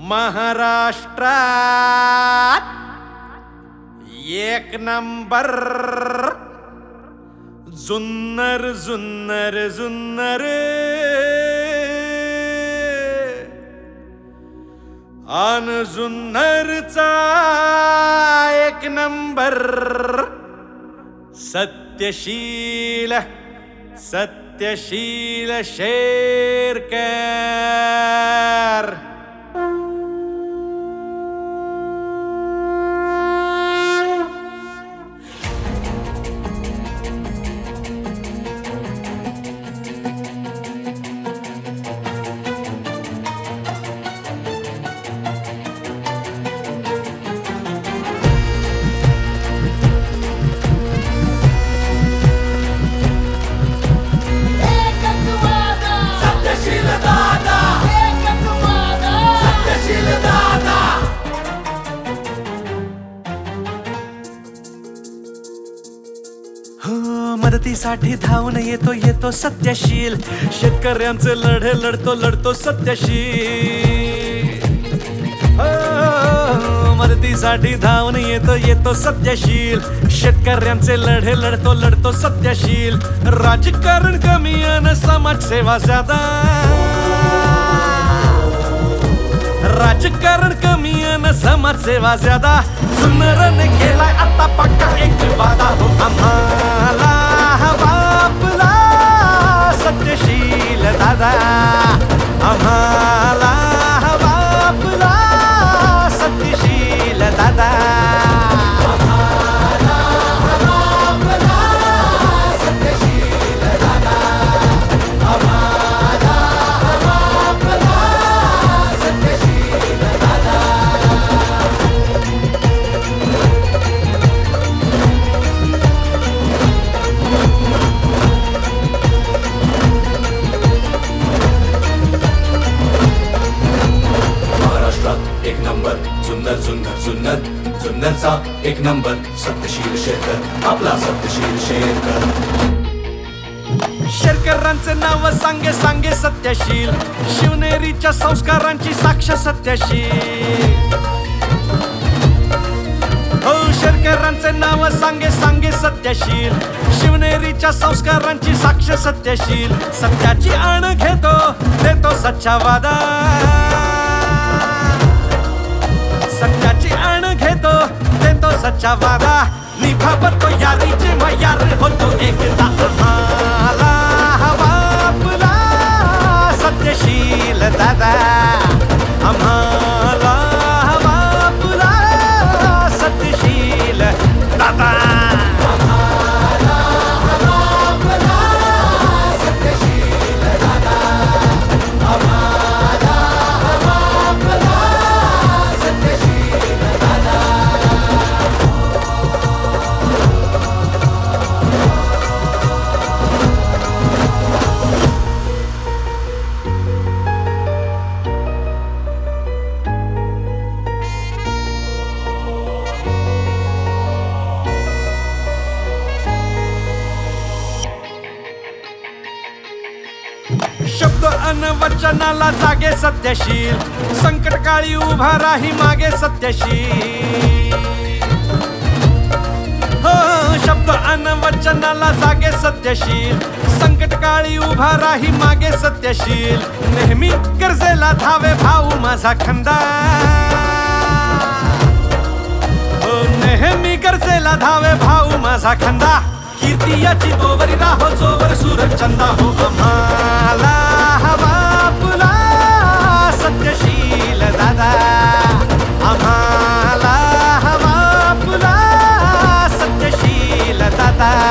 महाराष्ट्रात एक नंबर जुन्नर जुन्नर जुन्नर आन जुन्नरचा एक नंबर सत्यशील सत्यशील शेरकर। मदतीसाठी धावून येतो येतो सत्यशील, शेतकऱ्यांचे लढे लढतो लढतो सत्यशील। मदतीसाठी धावून येतो येतो सत्यशील, शेतकऱ्यांचे लढे लढतो लढतो सत्यशील। राजकारण कमी आणि समाजसेवा ज्यादा, राजकारण कमी आणि समाजसेवा ज्यादा। जुन्नरने केलाय आता पक्का एक वादा हो आम्हाला बापला सत्यशील दादा, आम्हाला बापला सत्यशील दादा। जुन्नरचा एक नंबर सत्यशील शेरकर, आपला सत्यशील शेरकर। शेरकरांचे नाव सांगे सांगे सत्यशील, शिवनेरीच्या संस्कारांची साक्ष सत्यशील। हो शेरकरांचे नाव सांगे सांगे सत्यशील, शिवनेरीच्या संस्कारांची साक्ष सत्यशील। सत्याची आण घेतो देतो सच्चा वादा, सत्याची आण घेतो देतो सच्चा वादा। निभावतो यारीचे यार होतो एकदा आम्हाला बापला सत्यशील दादा, आम्हाला बापला सत्यशील दादा। शब्द अन वचनाला जागे सत्यशील, संकटकाळी उभा राही मागे सत्यशील। हो शब्द अन वचनाला जागे सत्यशील, संकटकाळी उभा राही मागे सत्यशील। नेहमी गरजेला धावे भाऊ माझा खंदा, हो नेहमी गरजेला धावे भाऊ माझा खंदा। कीर्ती याची तोवरी राहो जोवर सूरज चंदा हो आम्हाला बापला सत्यशील दादा, आम्हाला बापला सत्यशील दादा।